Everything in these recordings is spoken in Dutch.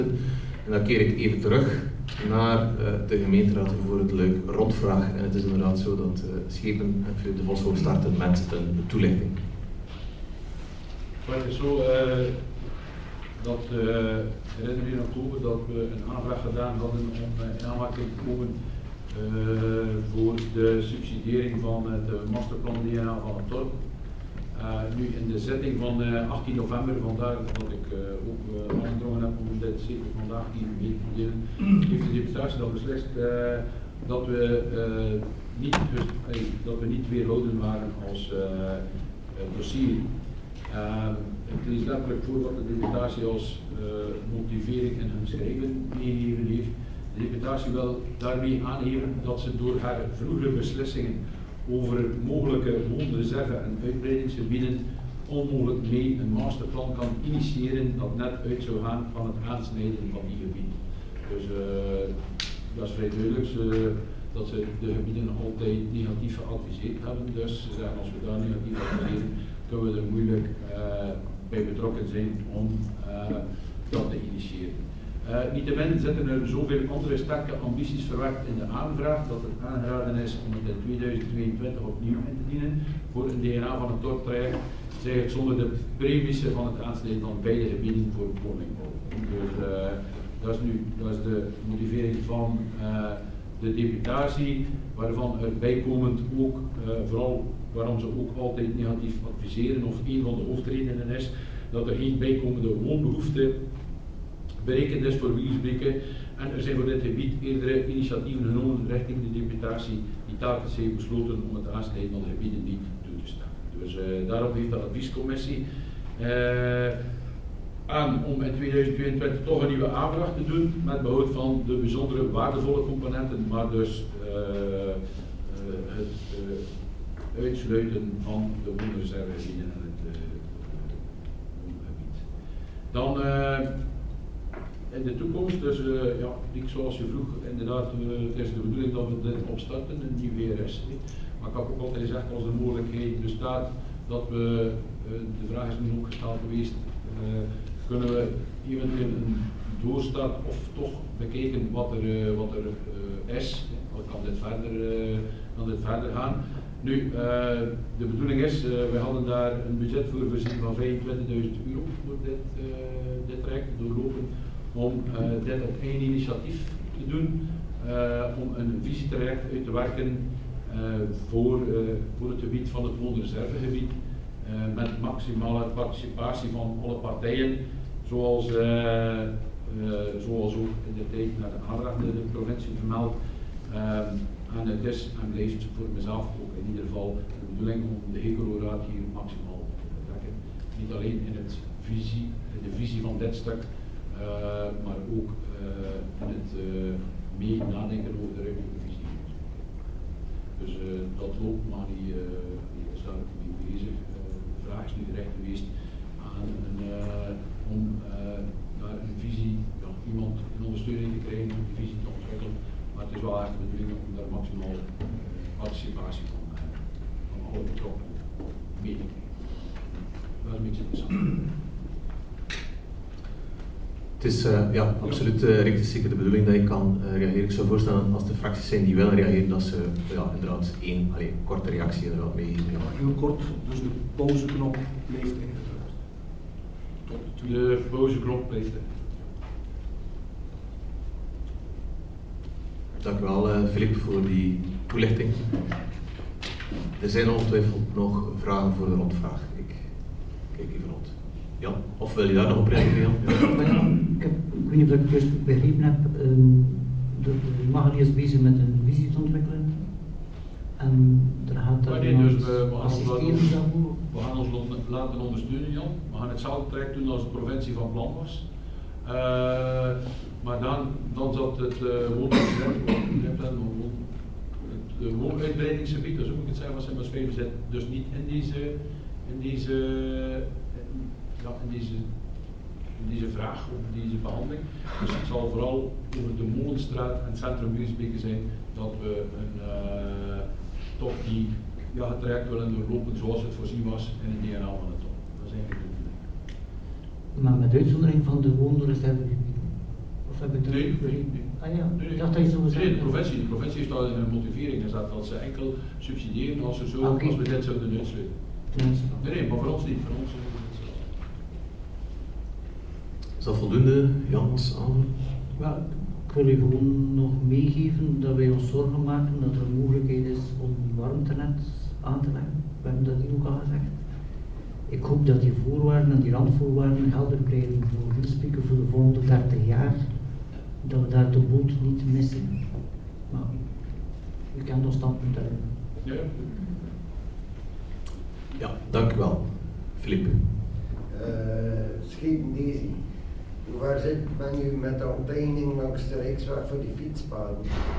En dan keer ik even terug naar de gemeenteraad voor het Luik rondvraag. En het is inderdaad zo dat Schepen en Philip de Vos wil starten met een toelichting. Het is zo dat herinner je in oktober dat we een aanvraag gedaan hadden om in aanmerking te komen voor de subsidiëring van het masterplan DNA van het dorp. Nu in de zitting van 18 november, vandaar dat ik ook aangedrongen heb om dit zeker vandaag hier mee te delen, heeft de deputatie dan beslist dat we niet weerhouden waren als dossier. Het lees letterlijk voor wat de deputatie als motivering in hun schrijven meegegeven heeft. De deputatie wil daarmee aangeven dat ze door haar vroegere beslissingen over mogelijke woonreserve en uitbreidingsgebieden onmogelijk mee een masterplan kan initiëren dat net uit zou gaan van het aansnijden van die gebieden. Dus dat is vrij duidelijk dat ze de gebieden altijd negatief geadviseerd hebben. Dus ze zeggen als we daar negatief adviseren, kunnen we er moeilijk bij betrokken zijn om dat te initiëren. Niettemin zitten er zoveel andere sterke ambities verwerkt in de aanvraag dat het aangeraden is om het in 2022 opnieuw in te dienen voor een DNA van het dorptraject, zeg het zonder de premisse van het aansnijden van beide gebieden voor woningbouw. Dus dat is de motivering van de deputatie, waarvan er bijkomend ook, vooral waarom ze ook altijd negatief adviseren, of een van de hoofdredenen is dat er geen bijkomende woonbehoefte berekend is voor Wiersbeke en er zijn voor dit gebied eerdere initiatieven genomen richting de deputatie die telkens heeft besloten om het aansnijden van de gebieden niet toe te staan. Dus daarom heeft de adviescommissie aan om in 2022 toch een nieuwe aanvraag te doen met behoud van de bijzondere waardevolle componenten, maar dus het uitsluiten van de woonreservegebieden en het woongebied. Dan in de toekomst, dus zoals je vroeg, inderdaad, het is de bedoeling dat we dit opstarten, een nieuw WRS. Maar ik heb ook altijd gezegd, als de mogelijkheid bestaat, dat we, de vraag is nu ook gesteld geweest, kunnen we eventueel een doorstart of toch bekijken wat er is, wat kan dit verder gaan. Nu, de bedoeling is, we hadden daar een budget voor voorzien van €25.000 voor dit traject doorlopen, om dit op één initiatief te doen, om een visietraject uit te werken voor het gebied van het woonreservegebied, met maximale participatie van alle partijen, zoals ook in de tijd naar de aanvraag de provincie vermeld. En het is en blijft voor mezelf ook in ieder geval de bedoeling om de HECO-raad hier maximaal te betrekken. Niet alleen in de visie van dit stuk, maar ook in het mee nadenken over de ruimtelijke visie. Dus dat loopt, maar die is daar mee bezig. De vraag is nu terecht geweest aan om daar een visie, iemand een ondersteuning te krijgen om die visie te ontwikkelen. Maar het is wel echt de bedoeling om daar maximaal participatie van alle betrokkenen mee te krijgen. Dat is een beetje interessant. Het is absoluut zeker de bedoeling dat je kan reageren. Ik zou voorstellen als de fracties zijn die willen reageren, dat ze inderdaad één korte reactie inderdaad meegeven. Ja, heel kort, dus de pauzeknop blijft ingedrukt. De pauzeknop blijft in. Dank u wel, Philippe, voor die toelichting. Er zijn ongetwijfeld nog vragen voor de rondvraag. Ik kijk even rond. Jan, of wil je daar nog op reageren, Jan? Ik weet niet of ik het juist begrepen heb. De Magali is bezig met een visie te ontwikkelen. En er gaat daar dus we gaan ons laten ondersteunen, Jan. We gaan hetzelfde traject doen als de provincie van plan was. Maar dan zat het woonuitbreidingsgebied, dus hoe moet ik het zeggen, wat zijn maar spelen zit, dus niet in deze vraag, of deze behandeling. Dus het zal vooral over de Molenstraat en het centrum Wiersbeke zijn dat we toch die het traject willen doorlopen zoals het voorzien was in het DNA van het dorp. Dat is eigenlijk de bedoeling. Maar met uitzondering van de woonreservegebieden? Nee. Ah ja, Nee. ik dacht dat je zo gezegd Nee, had. de provincie heeft al in hun motivering gezet dat ze enkel subsidiëren als we dit zouden uitsluiten. Nee, maar voor ons niet. Voor ons Is dat voldoende, Jans? Wel, ik wil u gewoon nog meegeven dat wij ons zorgen maken dat er een mogelijkheid is om warmtenet aan te leggen. We hebben dat hier ook al gezegd. Ik hoop dat die voorwaarden en die randvoorwaarden helder blijven voor Wilsbeke voor de volgende 30 jaar. Dat we daar de boot niet missen. Maar u kent ons standpunt daarin. Ja. Ja, dank u wel. Filip. Schepen Daisy, waar ben u met de onteigening langs de Rijksweg voor die fietspaden?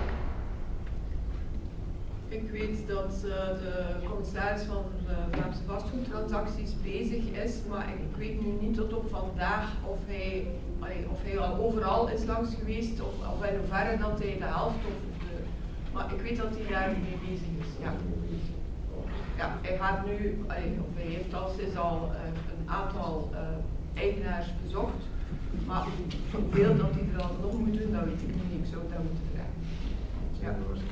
Ik weet dat de commissaris van de Vlaamse vastgoedtransacties bezig is, maar ik weet nu niet tot op vandaag of hij al overal is langs geweest of in hoeverre dat hij de helft maar ik weet dat hij daar mee bezig is. Ja. Ja, hij gaat nu, of hij heeft al sinds al een aantal eigenaars bezocht, maar hoeveel dat hij er al nog moet doen, dat weet ik niet. Ik zou het dan moeten vragen. Ja.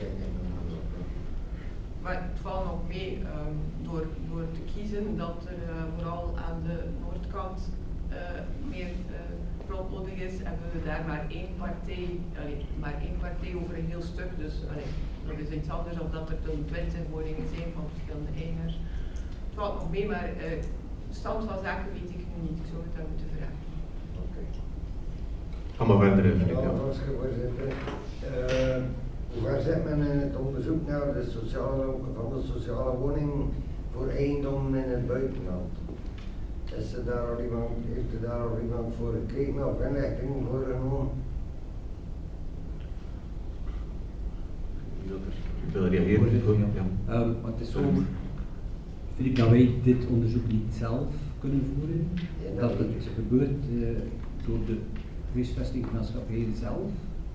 Maar het valt nog mee door te kiezen dat er vooral aan de noordkant meer grond nodig is, hebben we daar maar één partij over een heel stuk. Dus dat is iets anders dan dat er dan 20 woningen zijn van verschillende eigenaars. Het valt nog mee, maar stand van zaken weet ik nu niet. Ik zou het dan moeten vragen. Oké. Ga maar verder, Filip. Ja, voorzitter. Hoe ver zit men in het onderzoek naar de sociale woning voor eigendom in het buitenland? Heeft er daar al iemand voor gekeken of inlichting voor genomen? Ik wil reageren. Ja. Maar het is zo, Filip, dat wij dit onderzoek niet zelf kunnen voeren. Ja, dat het gebeurt door de huisvestingsmaatschappij zelf.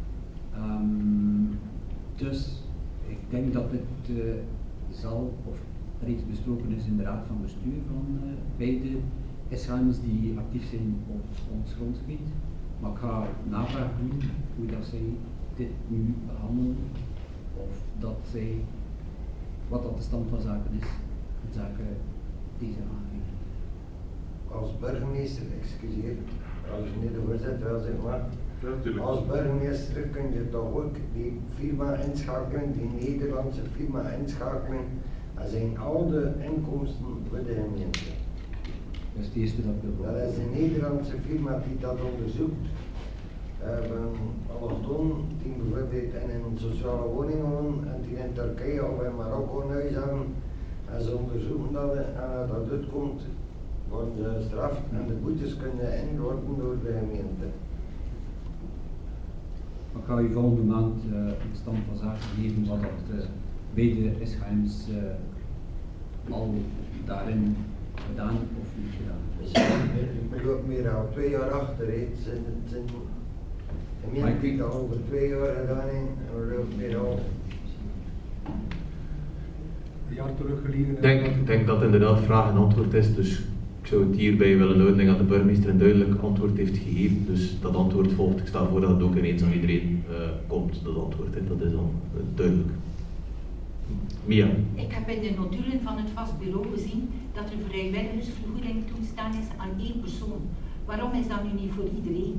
Dus ik denk dat het zal, of reeds besproken is in de raad van bestuur van beide SHM's die actief zijn op ons grondgebied. Maar ik ga navragen doen hoe dat zij dit nu behandelen, of dat zij, wat dat de stand van zaken is, in zaken deze aangifte. Als burgemeester, excuseer, als je niet de voorzitter wil zeg maar. Ja, als burgemeester kun je toch ook die firma inschakelen, die Nederlandse firma inschakelen, en zijn al de inkomsten voor de gemeente. Dat is het eerste dat ik wil. Dat is een Nederlandse firma die dat onderzoekt. We hebben allochtoon die bijvoorbeeld in een sociale woning wonen en die in Turkije of in Marokko een huis hebben. En ze onderzoeken dat en als dat uitkomt, worden ze gestraft en de boetes kunnen ingeworpen door de gemeente. Ik ga u volgende maand een stand van zaken geven wat dat beide SHM's al daarin gedaan of niet gedaan. Ik loop meer al 2 jaar achter. De gemeente heeft al over 2 jaar gedaan en we lopen meer al. Een jaar terug geleden. Ik denk dat inderdaad vraag en antwoord is, dus ik zou het hierbij willen houden. Ik denk dat de burgemeester een duidelijk antwoord heeft gegeven, dus dat antwoord volgt. Ik stel voor dat het ook ineens aan iedereen komt, dat antwoord. Dat is dan duidelijk. Mia. Ik heb in de notulen van het vast bureau gezien dat er vrijwilligersvergoeding toestaan is aan 1 persoon. Waarom is dat nu niet voor iedereen?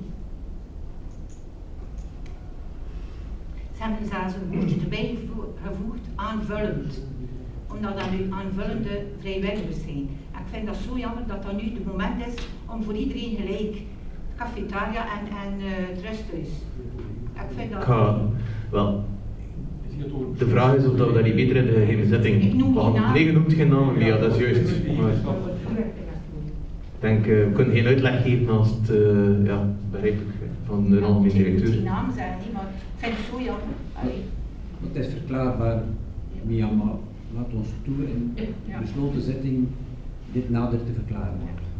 Ze hebben zelfs een woordje erbij gevoegd, aanvullend. Omdat dat nu aanvullende vrijwilligers zijn. En ik vind dat zo jammer dat dat nu het moment is om voor iedereen gelijk cafetaria en het rusthuis. Ik vind dat... Wel, de vraag is of we dat niet beter in de geheime zetting behandelen. Nee, je noemt geen namen, Mia, dat is juist. Maar ik denk, we kunnen geen uitleg geven als het, begrijp ik, van de algemene directeur. Ik moet geen naam zeggen, maar ik vind het zo jammer. Het is verklaarbaar, Mia, maar laat ons toe in besloten zitting dit nader te verklaren.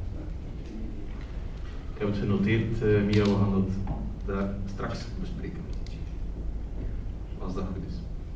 Ik heb het genoteerd, Mia, we gaan dat daar straks bespreken. Als dat goed is.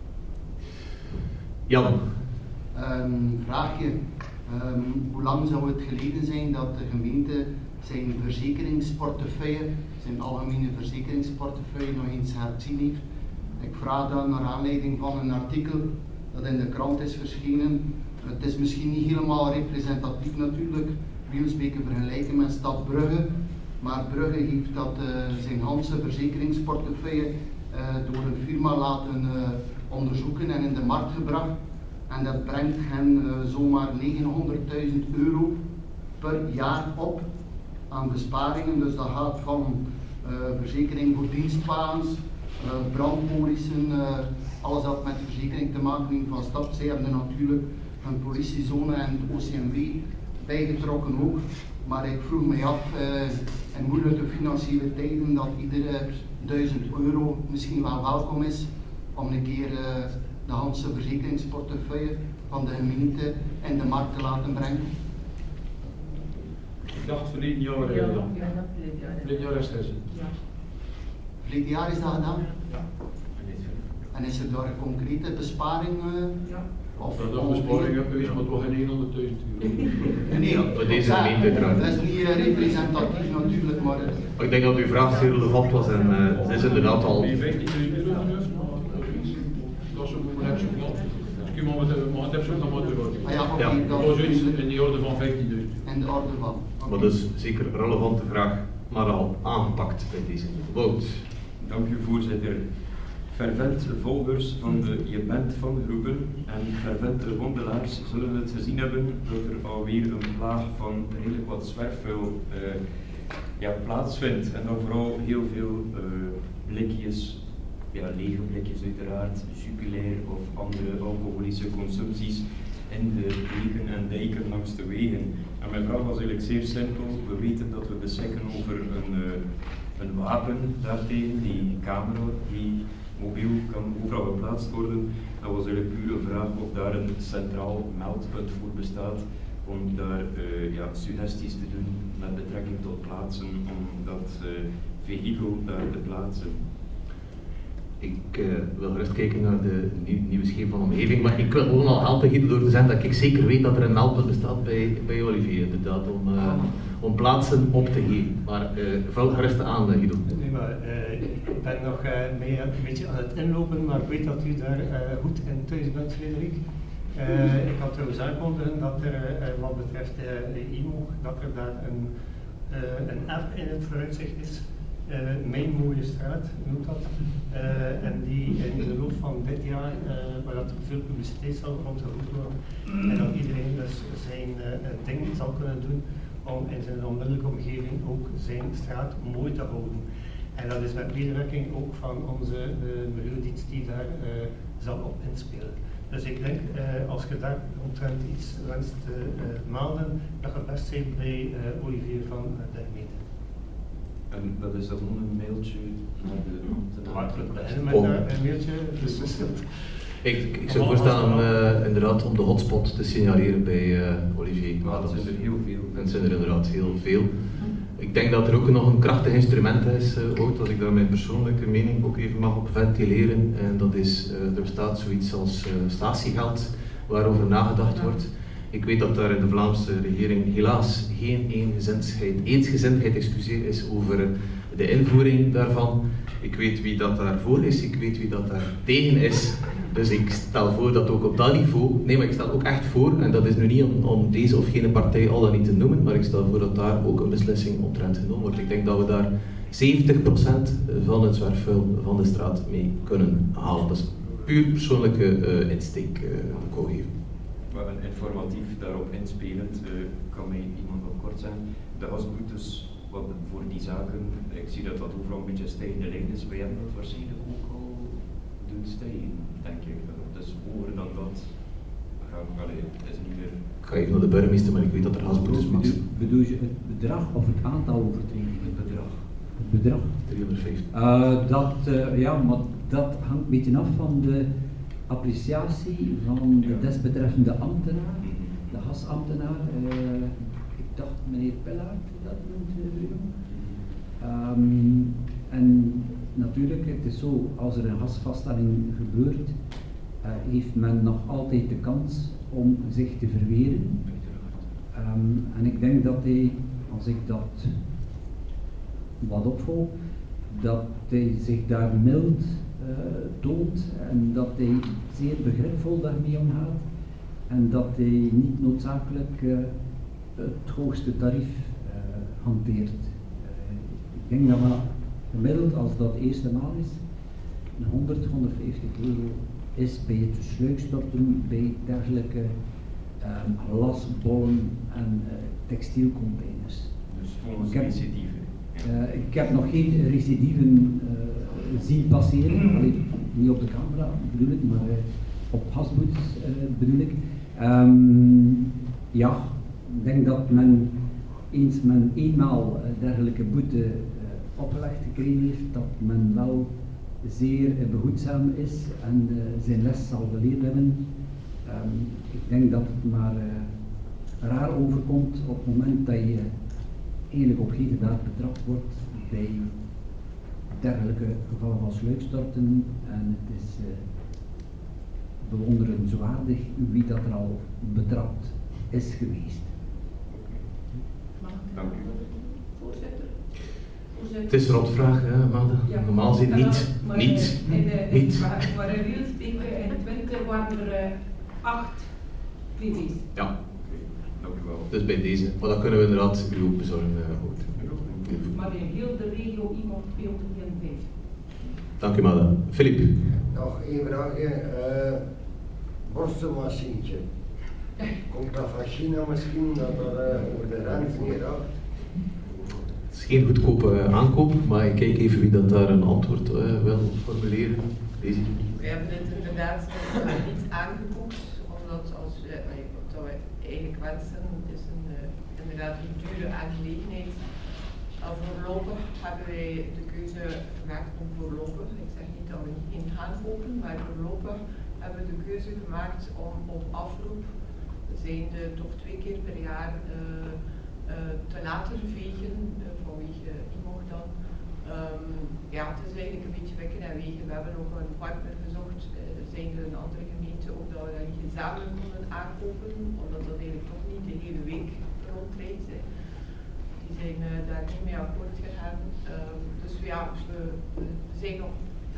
Jan. Vraagje. Hoe lang zou het geleden zijn dat de gemeente zijn verzekeringsportefeuille, zijn algemene verzekeringsportefeuille, verzekeringsportefeuille nog eens herzien heeft. Ik vraag dat naar aanleiding van een artikel dat in de krant is verschenen. Het is misschien niet helemaal representatief natuurlijk, Wielsbeke vergelijken met stad Brugge, maar Brugge heeft dat zijn Hanse verzekeringsportefeuille door een firma laten onderzoeken en in de markt gebracht. En dat brengt hen zomaar €900.000 per jaar op aan besparingen. Dus dat gaat van verzekering voor dienstwagens, brandpolissen, alles wat met verzekering te maken heeft van stad. Zij hebben natuurlijk een politiezone en het OCMW bijgetrokken ook. Maar ik vroeg me af, in moeilijke financiële tijden, dat iedere €1000 misschien wel welkom is om een keer de Hanse verzekeringsportefeuille van de gemeente in de markt te laten brengen. Ik dacht verleden jaar. Verleden jaar is het. Verleden jaar is dat gedaan? Ja. En is er daar een concrete besparing? Of dat een besparing heb geweest, maar toch geen €900.000. Nee, voor deze gemeente trouwens. Dat is niet representatief natuurlijk, maar... Ik denk dat uw vraag zeer relevant was en het is inderdaad al... Die €15.000 dat is ook een plan. Dus maar het heb zo nog wat euro. Dat was iets in de orde van €15.000. In de orde van. Maar dus zeker een relevante vraag, maar al aangepakt bij deze Wout. Dank u voorzitter. Fervente volgers van de Je Bent van groepen en fervente wandelaars zullen het gezien hebben dat er alweer een plaag van redelijk wat zwerfvuil plaatsvindt. En dan vooral heel veel blikjes, lege blikjes uiteraard, Jupiler of andere alcoholische consumpties in de beken en dijken langs de wegen. En mijn vraag was eigenlijk zeer simpel. We weten dat we beschikken over een wapen daartegen, die camera, die mobiel kan overal geplaatst worden. Dat was eigenlijk puur een vraag of daar een centraal meldpunt voor bestaat om daar suggesties te doen met betrekking tot plaatsen om dat vehikel daar te plaatsen. Ik wil gerust kijken naar de nieuwe schema van omgeving, maar ik wil gewoon al helpen Guido door te zeggen dat ik zeker weet dat er een meldpunt bestaat bij Olivier, inderdaad, om plaatsen op te geven. Maar vul gerust aan, Guido. Nee, maar ik ben nog een beetje aan het inlopen, maar ik weet dat u daar goed in thuis bent, Frederik. Ik had trouwens aankondigen dat er wat betreft IMO, dat er daar een app in het vooruitzicht is. Mijn mooie straat noemt dat. En die in de loop van dit jaar, waar dat veel publiciteit zal rondgevoerd worden, en dat iedereen dus zijn ding zal kunnen doen om in zijn onmiddellijke omgeving ook zijn straat mooi te houden. En dat is met medewerking ook van onze milieudienst die daar zal op inspelen. Dus ik denk, als je daar omtrent iets wenst te melden, dat je best zijn bij Olivier van de gemeente. En dat is dan een mailtje naar de ambtenaren. Met een mailtje. Ik zou voorstellen inderdaad om de hotspot te signaleren bij Olivier. Maar dat zijn er heel veel. Dat zijn er inderdaad heel veel. Ik denk dat er ook nog een krachtig instrument is, als ik daar mijn persoonlijke mening ook even mag op ventileren. En dat is, er bestaat zoiets als statiegeld waarover nagedacht wordt. Ik weet dat daar in de Vlaamse regering helaas geen eensgezindheid is over de invoering daarvan. Ik weet wie dat daarvoor is, ik weet wie dat daar tegen is. Dus ik stel voor dat ook op dat niveau, maar ik stel ook echt voor, en dat is nu niet om deze of gene partij al dan niet te noemen, maar ik stel voor dat daar ook een beslissing omtrent genomen wordt. Ik denk dat we daar 70% van het zwerfvuil van de straat mee kunnen halen. Dat is puur persoonlijke insteek, ik wil geven. Maar informatief daarop inspelend, kan mij iemand wel kort zijn. De asboetes voor die zaken, ik zie dat dat overal een beetje stijgende lijn is. Wij hebben dat waarschijnlijk ook al doen stijgen, denk ik. Dus hoger dan dat. Is niet meer... Ik ga even naar de burgemeester, maar ik weet dat er asboetes max. Bedoel je het bedrag of het aantal overtredingen? Het bedrag. Het bedrag? 350. Maar dat hangt een beetje af van de appreciatie van de desbetreffende ambtenaar, de gasambtenaar. Ik dacht meneer Pellaert dat noemt. En natuurlijk, het is zo, als er een gasvaststelling gebeurt, heeft men nog altijd de kans om zich te verweren. En ik denk dat hij, als ik dat wat opvolg, dat hij zich daar mild toont en dat hij zeer begripvol daarmee omgaat en dat hij niet noodzakelijk het hoogste tarief hanteert. Ik denk dat gemiddeld, als dat de eerste maal is, 100, 150 euro is bij het sluikstorten bij dergelijke glasbollen en textielcontainers. Dus volgens recidieven? Ik heb nog geen recidieven zien passeren, alleen niet op de camera bedoel ik, maar op hasboets bedoel ik. Ja, ik denk dat men eens men eenmaal dergelijke boete opgelegd gekregen heeft, dat men wel zeer behoedzaam is en zijn les zal geleerd hebben. Ik denk dat het maar raar overkomt op het moment dat je eigenlijk op heterdaad betrapt wordt bij dergelijke gevallen van sluikstorten en het is bewonderenswaardig wie dat er al betrapt is geweest. Dank u. Voorzitter. Het is een rotvraag, hè, Amanda. Ja, normaal zit niet. Maar niet. Maar in Wielsbeke in 20 waren er 8 PV's. Ja. Dank u wel. Dus bij deze. Maar dat kunnen we inderdaad u ook bezorgen. Maar in heel de regio iemand 254. Dank u, Amanda. Filip. Nog één vraagje. Borstelmachientje. Komt dat van China misschien, dat over de rand niet raakt? Het is geen goedkope aankoop, maar ik kijk even wie dat daar een antwoord wil formuleren. Deze. We hebben het inderdaad niet aangeboekt, omdat als wat we eigenlijk wensen is inderdaad een dure aangelegenheid. Voorlopig hebben wij de keuze gemaakt om voorlopig, ik zeg niet dat we niet in gaan kopen, maar voorlopig hebben we de keuze gemaakt om op afroep zijnde toch 2 keer per jaar te laten vegen, vanwege IMOG dan. Ja, het is eigenlijk een beetje wekken en wegen. We hebben ook een partner gezocht, zijnde een andere gemeente, ook dat we dat niet gezamenlijk konden aankopen, omdat dat eigenlijk toch niet de hele week rondrijdt. Die zijn daar niet mee akkoord gegaan. Dus ja, we zijn nog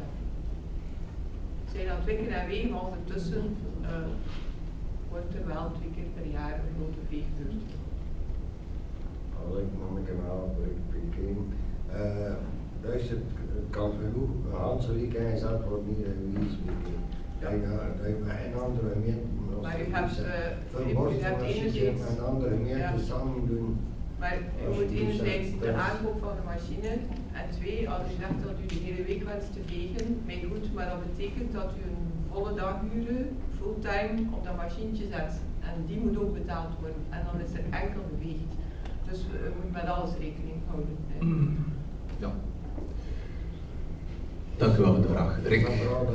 zijn aan het wikken en wegen, maar ondertussen wordt er wel 2 keer per jaar een grote veegbeurt. Als ik wel bekeken. Luister, het kan genoeg. Hanselijk en zat wordt niet in Wielsbeke. Dat je met een andere gemeente. Maar u hebt enerzijds met een andere gemeente samen doen. Maar u moet enerzijds de aankoop van de machine en 2, als u zegt dat u de hele week wenst te vegen, mij goed, maar dat betekent dat u een volle daguren, fulltime, op dat machientje zet. En die moet ook betaald worden. En dan is er enkel geveegd. Dus we moeten met alles rekening houden. Ja. Dank u wel voor de vraag. Rick.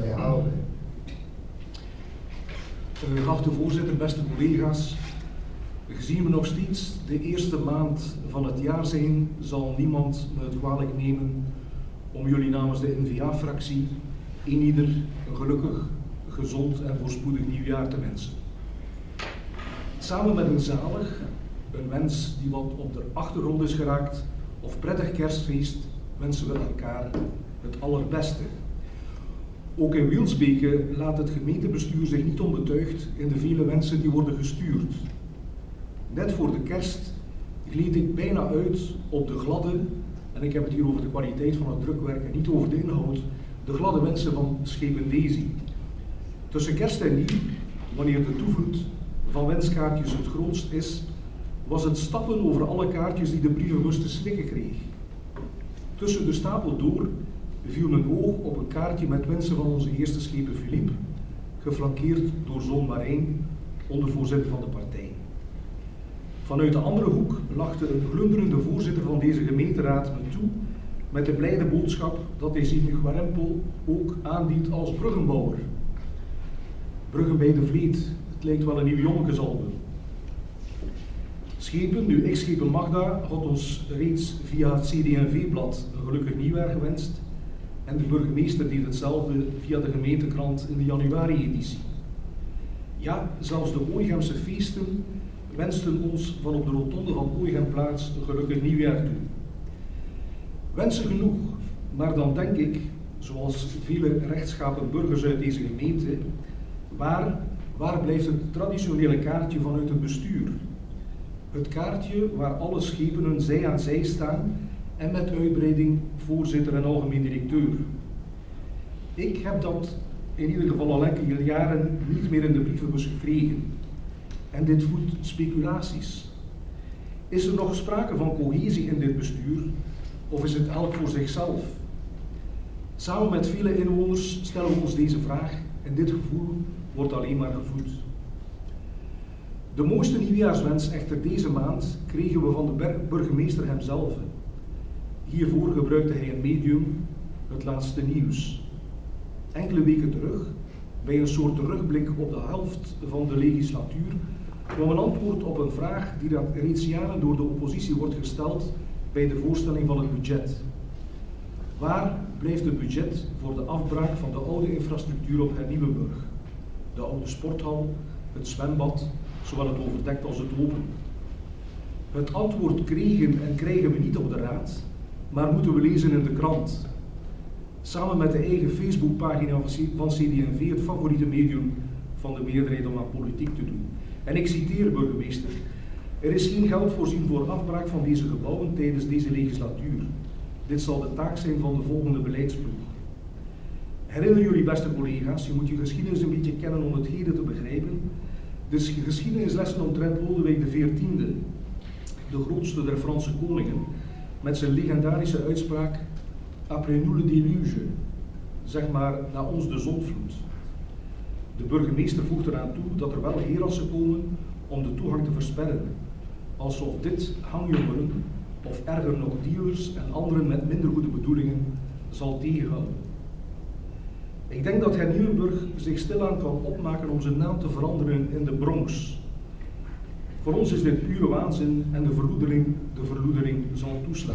Geachte voorzitter, beste collega's. Gezien we nog steeds de eerste maand van het jaar zijn, zal niemand me het kwalijk nemen om jullie namens de N-VA-fractie ieder een gelukkig, gezond en voorspoedig nieuwjaar te wensen. Samen met een zalig, een wens die wat op de achtergrond is geraakt, of prettig kerstfeest, wensen we elkaar het allerbeste. Ook in Wielsbeke laat het gemeentebestuur zich niet onbetuigd in de vele wensen die worden gestuurd. Net voor de kerst gleed ik bijna uit op de gladde, en ik heb het hier over de kwaliteit van het drukwerk en niet over de inhoud, de gladde wensen van Schepen Daisy. Tussen kerst en nieuw, wanneer de toevloed van wenskaartjes het grootst is, was het stappen over alle kaartjes die de brievenbus te slikken kreeg. Tussen de stapel door viel mijn oog op een kaartje met wensen van onze eerste schepen Philippe, geflankeerd door zoon Marijn, ondervoorzitter van de partij. Vanuit de andere hoek lachte een glunderende voorzitter van deze gemeenteraad me toe met de blijde boodschap dat hij zich nu Guarempel ook aandient als bruggenbouwer. Bruggen bij de Vleet, het lijkt wel een nieuw jonnikesalbum. Schepen, nu ex-schepen Magda, had ons reeds via het CD&V-blad een gelukkig nieuwjaar gewenst en de burgemeester deed hetzelfde via de gemeentekrant in de januari-editie. Ja, zelfs de Ooigemse feesten wensten ons van op de rotonde van Ooigemplaats een gelukkig nieuwjaar toe. Wensen genoeg, Maar dan denk ik, zoals vele rechtschapen burgers uit deze gemeente, waar blijft het traditionele kaartje vanuit het bestuur? Het kaartje waar alle schepenen zij aan zij staan en met uitbreiding voorzitter en algemeen directeur. Ik heb dat in ieder geval al enkele jaren niet meer in de brievenbus gekregen. En dit voedt speculaties. Is er nog sprake van cohesie in dit bestuur, of is het elk voor zichzelf? Samen met vele inwoners stellen we ons deze vraag en dit gevoel wordt alleen maar gevoed. De mooiste nieuwjaarswens echter deze maand kregen we van de burgemeester hemzelf. Hiervoor gebruikte hij een medium, het laatste nieuws. Enkele weken terug, bij een soort terugblik op de helft van de legislatuur, kwam een antwoord op een vraag die reeds jaren door de oppositie wordt gesteld bij de voorstelling van het budget. Waar blijft het budget voor de afbraak van de oude infrastructuur op Hernieuwenburg? De oude sporthal, het zwembad, zowel het overdekt als het open. Het antwoord kregen en krijgen we niet op de raad, maar moeten we lezen in de krant. Samen met de eigen Facebookpagina van CD&V, het favoriete medium van de meerderheid om aan politiek te doen. En ik citeer burgemeester: er is geen geld voorzien voor afbraak van deze gebouwen tijdens deze legislatuur. Dit zal de taak zijn van de volgende beleidsploeg. Herinner jullie, beste collega's, je moet je geschiedenis een beetje kennen om het heden te begrijpen. Dus geschiedenislessen omtrent Lodewijk XIV, de grootste der Franse koningen, met zijn legendarische uitspraak après nous le déluge, zeg maar na ons de zondvloed. De burgemeester voegt eraan toe dat er wel herassen komen om de toegang te versperren, alsof dit hangjongeren of erger nog dealers en anderen met minder goede bedoelingen zal tegenhouden. Ik denk dat Hernieuwenburg zich stilaan kan opmaken om zijn naam te veranderen in de Bronx. Voor ons is dit pure waanzin en de verloedering zal toeslaan.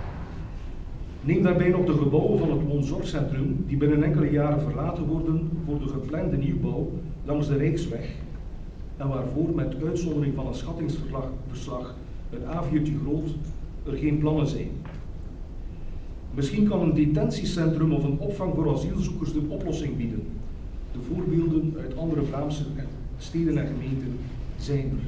Neem daarbij nog de gebouwen van het woonzorgcentrum die binnen enkele jaren verlaten worden voor de geplande nieuwbouw langs de Rijksweg en waarvoor met uitzondering van een schattingsverslag, een A4'tje groot, er geen plannen zijn. Misschien kan een detentiecentrum of een opvang voor asielzoekers de oplossing bieden. De voorbeelden uit andere Vlaamse steden en gemeenten zijn er.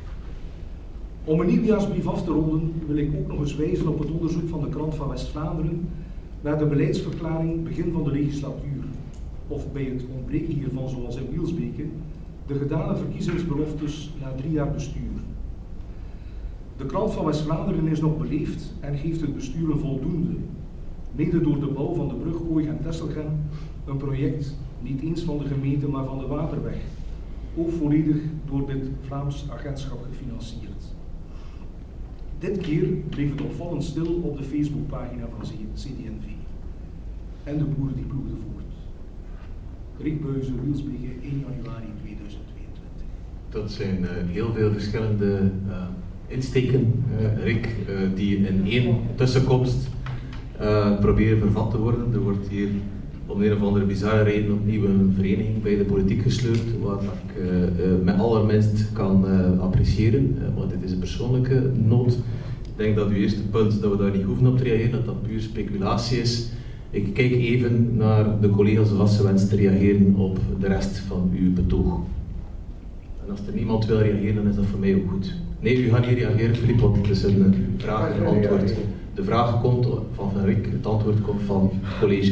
Om een nieuwjaarsbrief af te ronden wil ik ook nog eens wijzen op het onderzoek van de Krant van West-Vlaanderen naar de beleidsverklaring begin van de legislatuur, of bij het ontbreken hiervan zoals in Wielsbeke, de gedane verkiezingsbeloftes na 3 jaar bestuur. De Krant van West-Vlaanderen is nog beleefd en geeft het bestuur een voldoende, mede door de bouw van de brug Ooig-en-Tesselgem, een project niet eens van de gemeente maar van de Waterweg, ook volledig door dit Vlaams agentschap gefinancierd. Dit keer bleef het opvallend stil op de Facebookpagina van CD&V. En de boeren die ploegden voort. Rick Buijzen, Wielsbeke, 1 januari 2022. Dat zijn heel veel verschillende insteken, Rick, die in één tussenkomst proberen vervat te worden. Er wordt hier om een of andere bizarre reden opnieuw een vereniging bij de politiek gesleurd, wat ik met allerminst kan appreciëren, want dit is een persoonlijke nood. Ik denk dat uw eerste punt, dat we daar niet hoeven op te reageren, dat puur speculatie is. Ik kijk even naar de collega's of als ze wensen te reageren op de rest van uw betoog. En als er niemand wil reageren, dan is dat voor mij ook goed. Nee, u gaat niet reageren, Filip, want het is een vraag en antwoord. De vraag komt van Rick, het antwoord komt van het college.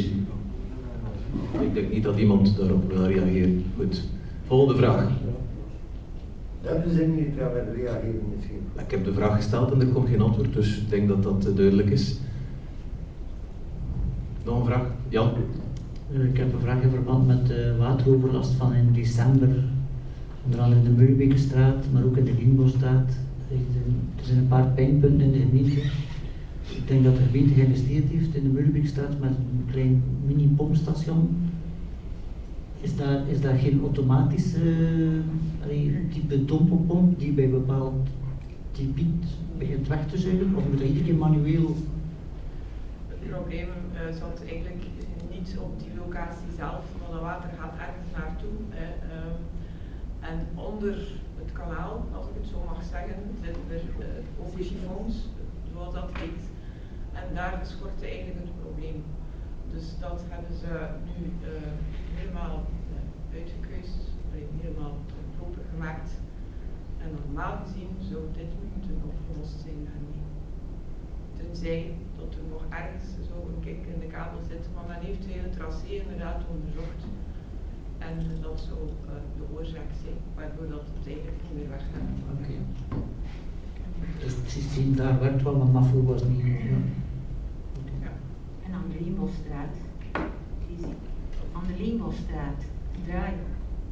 Ik denk niet dat iemand daarop wil reageren. Goed. Volgende vraag. Hebben ze niet reageren misschien? Ik heb de vraag gesteld en er komt geen antwoord, dus ik denk dat dat duidelijk is. Nog een vraag? Jan? Ik heb een vraag in verband met de wateroverlast van in december. Onder andere in de Mulbeekstraat, maar ook in de Limbostraat. Er zijn een paar pijnpunten in de gemeente. Ik denk dat de gemeente geïnvesteerd heeft in de Mulbeekstraat met een klein mini-pompstation. Is daar geen automatische type dompelpomp die bij bepaald gebied begint weg te zuigen? Of moet dat iedere keer manueel? Het probleem zat eigenlijk niet op die locatie zelf, want het water gaat ergens naartoe. En onder het kanaal, als ik het zo mag zeggen, zitten er overchiffons, zoals dat heet. En daar schort eigenlijk het probleem. Dus dat hebben ze nu helemaal uitgekeust, helemaal proper gemaakt. En normaal gezien zou dit moeten opgelost zijn daarmee. Tenzij dat er nog ergens zo een kink in de kabel zit, maar men heeft het hele tracé inderdaad onderzocht. En dat zou de oorzaak zijn, waardoor dat het eigenlijk niet meer weggaat. Okay. Dus het systeem daar werkt wel, maar Maflo was niet. Ja. En aan de Lienbosstraat, draaien.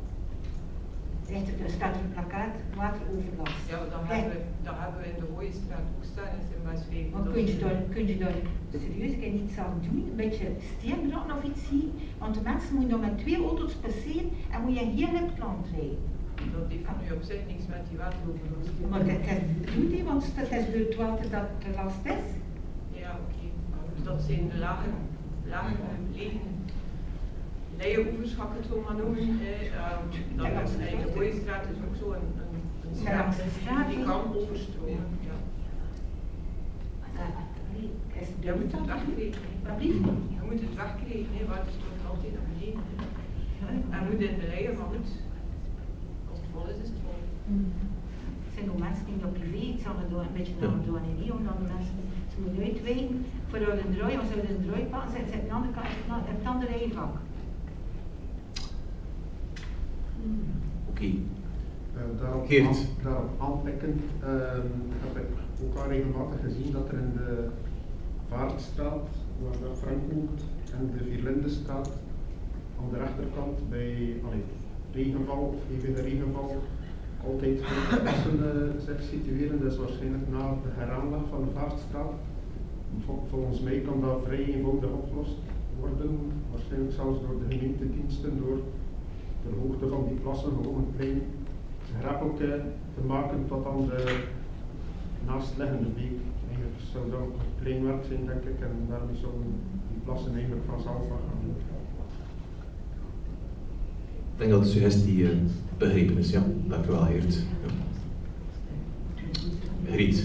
Er staat een plakkaat, wateroverlast. Ja, dat hebben we in de Hooienstraat ook staan in Sint-Maasveen. Maar kun je daar serieus iets aan doen? Een beetje steenbraden of iets zien? Want de mensen moeten dan met 2 auto's passeren en moet je een heel hipland rijden. Dat heeft nu op zich niks met die wateroverlast. Maar dat is bedoeld, want het is door het water dat de last is. Ja, oké. Dat zijn de lagere legen. Leienoevers, ga ik het zo maar noemen. De Hooienstraat is ook zo een straat die kan overstromen. Ja. Je moet het wegkrijgen. Je moet het wegkrijgen, water stroomt altijd naar beneden. En moet in de leien, maar goed, als het vol is, is het vol. Het zijn ook mensen die dat privé iets aan het doen, een beetje aan het doen en niet, omdat de mensen ze moeten uitwijken voor een draai, als ze een draai pakken, zitten ze aan de andere kant, het andere rijvak. Oké. Daarop aanpikkend heb ik ook al regelmatig gezien dat er in de Vaartstraat, waar Frank woont, en de Vierlindenstraat aan de rechterkant bij regenval of eventuele regenval altijd grote plassen zich situeren. Dat is waarschijnlijk na de heraanleg van de Vaartstraat. Volgens mij kan dat vrij eenvoudig opgelost worden, waarschijnlijk zelfs door de gemeentediensten, door de hoogte van die plassen gewoon een klein greppeltje te maken tot aan de naastliggende beek. Eigenlijk zou dat ook een klein werk zijn, denk ik, en daarmee zouden die plassen eigenlijk vanzelf gaan. Ik denk dat de suggestie begrepen is, ja. Dank u wel, Geert. Ja. Griet.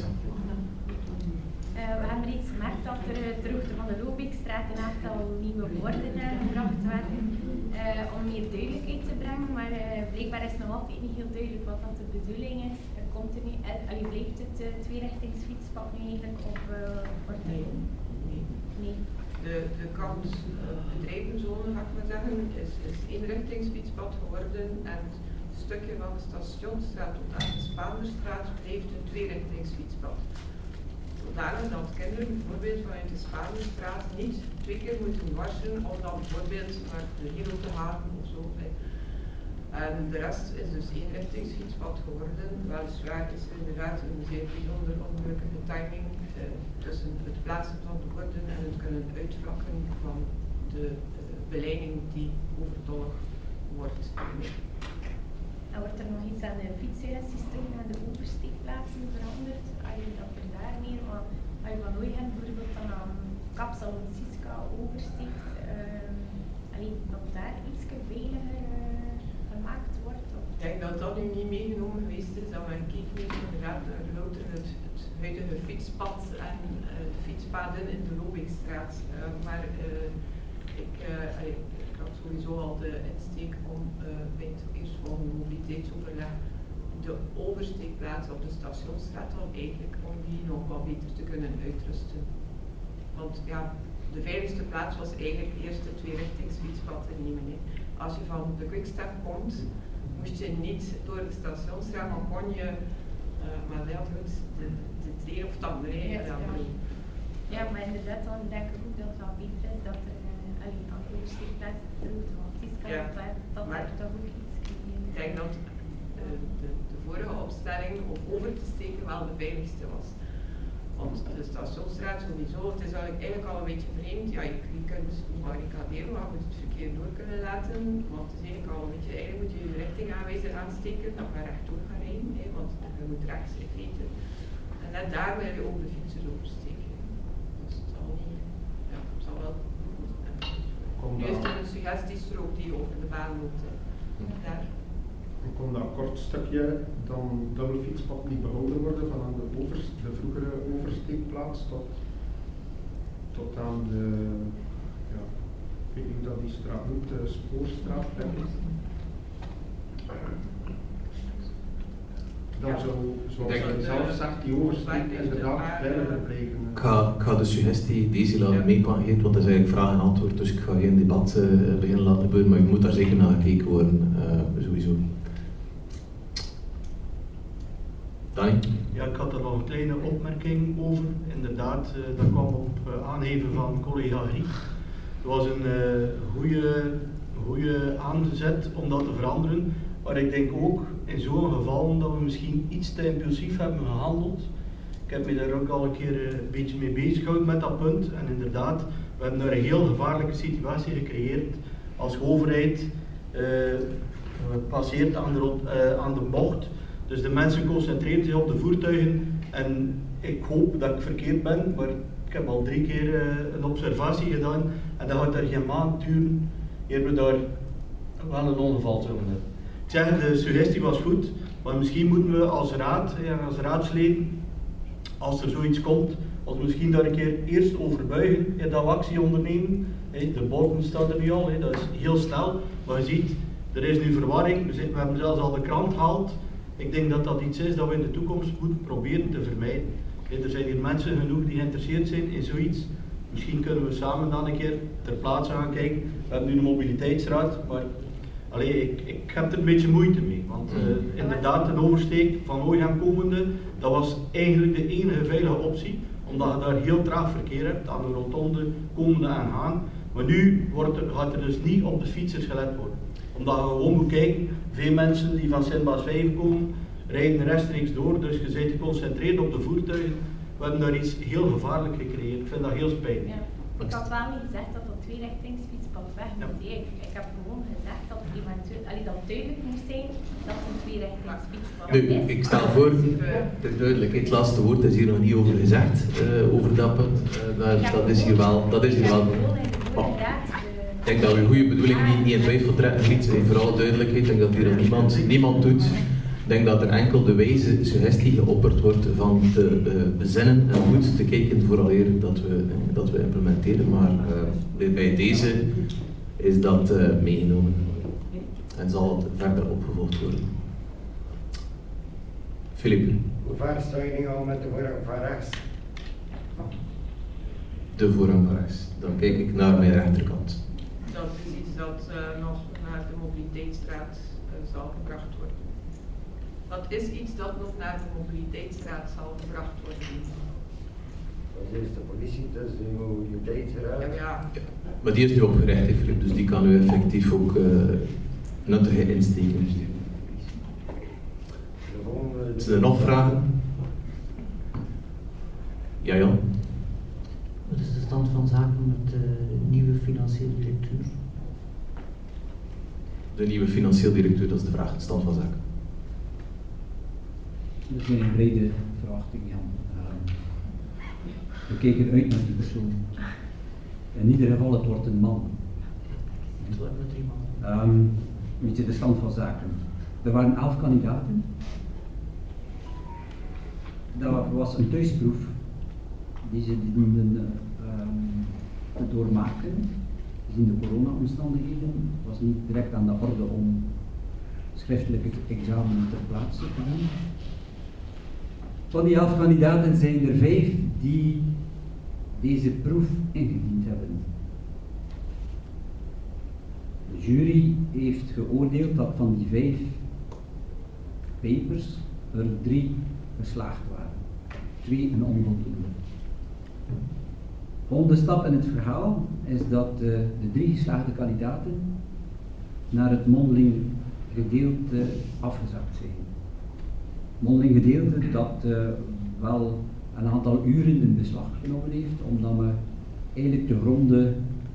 We hebben reeds gemerkt dat er ter hoogte van de Lobeekstraat een aantal nieuwe borden gebracht werden om meer duidelijkheid te brengen, maar blijkbaar is nog altijd niet heel duidelijk wat dat de bedoeling is. Komt er niet, blijft het tweerichtingsfietspad nu eigenlijk of wordt er... Nee. De kant bedrijvenzone, ga ik maar zeggen, is eenrichtingsfietspad geworden en het stukje van de Stationsstraat tot aan de Spaanderstraat blijft een tweerichtingsfietspad. Zodanig dat kinderen bijvoorbeeld vanuit de Spaanderstraat niet 2 keer moeten wassen om dan bijvoorbeeld naar de Hero te gaan of zo. En de rest is dus eenrichtingsfietspad geworden. Weliswaar is er inderdaad een zeer bijzonder ongelukkige timing tussen het plaatsen van de borden en het kunnen uitvlakken van de beleiding die overtollig wordt. En wordt er nog iets aan de fietssuggesties aan de oversteekplaatsen veranderd? Dat er daar meer, als je van Ooyen bijvoorbeeld dan aan Kapsel of Siska oversteekt, dat daar iets veiliger gemaakt wordt? Of? Ik denk dat dat nu niet meegenomen geweest is, dat men keek niet inderdaad naar louter het huidige fietspad en de fietspaden in de Lobeekstraat. Maar ik had sowieso al de insteek om bij het eerstvolgende mobiliteitsoverleg de oversteekplaats op de Stationsstraat al eigenlijk om die nog wat beter te kunnen uitrusten. Want ja, de veiligste plaats was eigenlijk eerst het tweerichtingsfietspad te nemen. Hè. Als je van de Quickstep komt, moest je niet door de Stationsstraat, maar kon je, maar dat goed, de twee of het andere. Ja, maar inderdaad, dan denk ik ook dat het wel beter is dat er aan de oversteekplaats de route van Siska, dat daar toch ook iets in. Ik denk dat de vorige opstelling om over te steken wel de veiligste was. Want de Stationsstraat sowieso, het is eigenlijk al een beetje vreemd. Ja, je kunt barricaderen, maar je moet het verkeer door kunnen laten. Want het is eigenlijk al een beetje, eigenlijk moet je je richtingaanwijzer aansteken, dat je rechtdoor gaat rijden, want je moet rechts in feite. En net daar wil je ook de fietsers oversteken. Dus het zal niet, ja, het zal wel. Nu is er een suggestiestrook die over de baan loopt. Daar. Kon dat kort stukje dan dubbele fietspad niet behouden worden van de vroegere oversteekplaats tot aan de weet niet hoe dat die straat noemt, Spoorstraat, denk ik. Dan zou, zoals hij zelf zegt, die oversteek inderdaad veiliger blijven. Ik ga de suggestie deze laten meepakken, want dat is eigenlijk vraag en antwoord, dus ik ga geen debat beginnen laten gebeuren, maar je moet daar zeker naar gekeken worden, sowieso. Danny? Ja, ik had er nog een kleine opmerking over. Inderdaad, dat kwam op aangeven van collega Griek. Het was een goede aanzet om dat te veranderen. Maar ik denk ook in zo'n geval dat we misschien iets te impulsief hebben gehandeld. Ik heb me daar ook al een keer een beetje mee bezig gehouden met dat punt. En inderdaad, we hebben daar een heel gevaarlijke situatie gecreëerd als overheid passeert aan de bocht. Dus de mensen concentreren zich op de voertuigen en ik hoop dat ik verkeerd ben, maar ik heb al 3 keer een observatie gedaan en dat gaat er geen maand duren eer we daar wel een ongeval zullen hebben. Ik zeg, de suggestie was goed, maar misschien moeten we als raad, als raadsleden, als er zoiets komt, als we misschien daar een keer eerst over buigen en dat we actie ondernemen. De borden staan er nu al, dat is heel snel, maar je ziet, er is nu verwarring, we hebben zelfs al de krant gehaald. Ik denk dat dat iets is dat we in de toekomst moeten proberen te vermijden. Er zijn hier mensen genoeg die geïnteresseerd zijn in zoiets. Misschien kunnen we samen dan een keer ter plaatse gaan kijken. We hebben nu een mobiliteitsraad, maar ik heb er een beetje moeite mee. Want inderdaad, een oversteek van Ooigem komende, dat was eigenlijk de enige veilige optie. Omdat je daar heel traag verkeer hebt, aan de rotonde komende en gaan. Maar nu gaat er dus niet op de fietsers gelet worden. Omdat je gewoon moet kijken, veel mensen die van Sint-Baas 5 komen, rijden rechtstreeks door, dus je bent geconcentreerd op de voertuigen. We hebben daar iets heel gevaarlijk gecreëerd, ik vind dat heel spijtig. Ja. Ik had wel niet gezegd dat dat 2-richtingsfietspad weg moet. Ja. Ik heb gewoon gezegd dat dat duidelijk moest zijn dat het een 2-richtingsfietspad is. Nu, ik stel voor, ter duidelijkheid, het laatste woord is hier nog niet over gezegd, over dat punt. Dat is hier wel. Ik denk dat we een goede bedoeling niet in twijfel trekken, Griet, voor alle duidelijkheid. Ik denk dat hier niemand doet. Ik denk dat er enkel de wijze suggestie geopperd wordt van te bezinnen en goed te kijken vooraleer dat we implementeren. Maar bij deze is dat meegenomen en zal het verder opgevolgd worden. Philippe. Hoe ver sta je nu al met de voorrang van rechts? De voorrang van rechts. Dan kijk ik naar mijn rechterkant. Dat is iets dat nog naar de mobiliteitsstraat zal gebracht worden. Dat is iets dat nog naar de mobiliteitsstraat zal gebracht worden. Dat is de politie, dat is de mobiliteitsraad. Ja. Maar die is nu opgericht, Philippe, dus die kan u effectief ook nuttig insteken. Zijn er nog vragen? Ja, Jan? Wat is de stand van zaken met de nieuwe financieel directeur? De nieuwe financieel directeur, dat is de vraag, de stand van zaken. Dat is een brede verwachting, Jan. We kijken uit naar die persoon. In ieder geval, het wordt een man. Het wordt met 3 man. Weet je, de stand van zaken. Er waren 11 kandidaten. Dat was een thuisproef die ze dienden te doormaken. Gezien de corona-omstandigheden was niet direct aan de orde om schriftelijke examen ter plaatse te doen. Van die 11 kandidaten zijn er 5 die deze proef ingediend hebben. De jury heeft geoordeeld dat van die 5 papers er 3 geslaagd waren. 2 een onvoldoende. Volgende stap in het verhaal is dat de 3 geslaagde kandidaten naar het mondeling gedeelte afgezakt zijn. Mondeling gedeelte dat wel een aantal uren in beslag genomen heeft, omdat we eigenlijk te gronden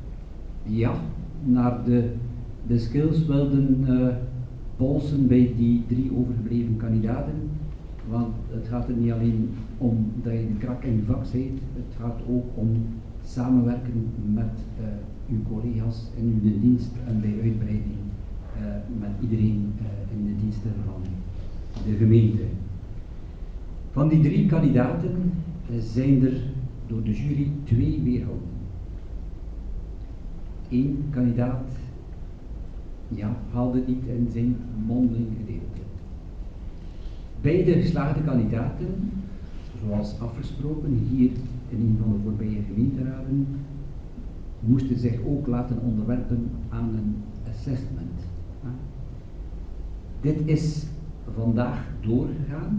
naar de skills wilden polsen bij die 3 overgebleven kandidaten. Want het gaat er niet alleen om dat je de krak in je vak bent, het gaat ook om samenwerken met uw collega's in uw dienst en bij uitbreiding met iedereen in de diensten van de gemeente. Van die 3 kandidaten zijn er door de jury 2 weerhouden. één kandidaat haalde het niet in zijn mondeling gedeelte. Beide geslaagde kandidaten, zoals afgesproken hier in een van de voorbije gemeenteraden, moesten zich ook laten onderwerpen aan een assessment. Dit is vandaag doorgegaan.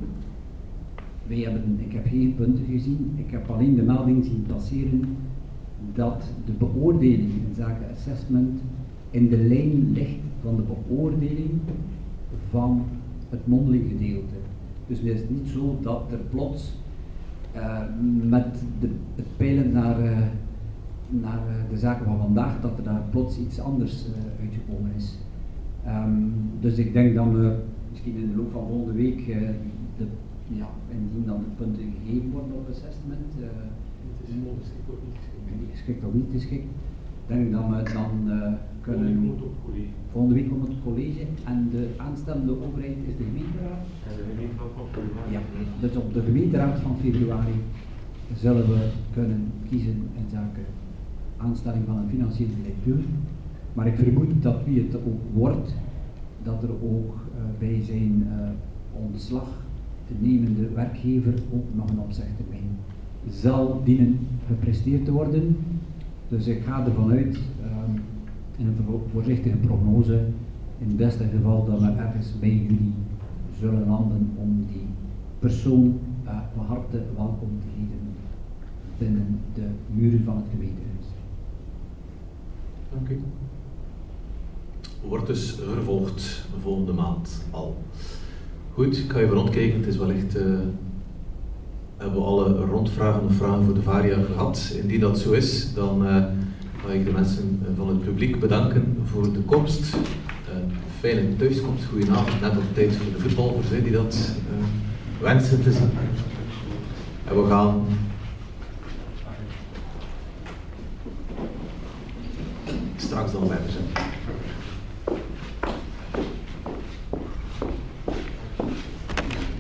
Ik heb geen punten gezien, ik heb alleen de melding zien passeren dat de beoordeling in zaken assessment in de lijn ligt van de beoordeling van het mondeling gedeelte. Dus het is niet zo dat er plots met het peilen naar de zaken van vandaag, dat er daar plots iets anders uitgekomen is. Dus ik denk dat we misschien in de loop van volgende week, indien dan de punten gegeven worden op assessment, het is niet geschikt of niet geschikt, denk dat we dan kunnen. Volgende week komt het college en de aanstellende overheid is de gemeenteraad. En de gemeenteraad van februari. Ja, dus op de gemeenteraad van februari zullen we kunnen kiezen in zaken aanstelling van een financieel directeur. Maar ik vermoed dat wie het ook wordt, dat er ook bij zijn ontslag te nemende werkgever ook nog een opzegtermijn zal dienen gepresteerd te worden. Dus ik ga ervan uit, in een voorzichtige prognose, in het beste geval dat we ergens bij juli zullen landen om die persoon van harte welkom te heten binnen de muren van het gemeentehuis. Dank u. Wordt dus vervolgd volgende maand al. Goed, ik ga even rondkijken. Het is wellicht, hebben we alle rondvragen of vragen voor de Varia gehad. Indien dat zo is, dan ga ik de mensen van het publiek bedanken voor de komst. Fijne thuiskomst, goedenavond, net op tijd voor de voetbalvers die dat wensen te zien. En we gaan straks dan verder zijn.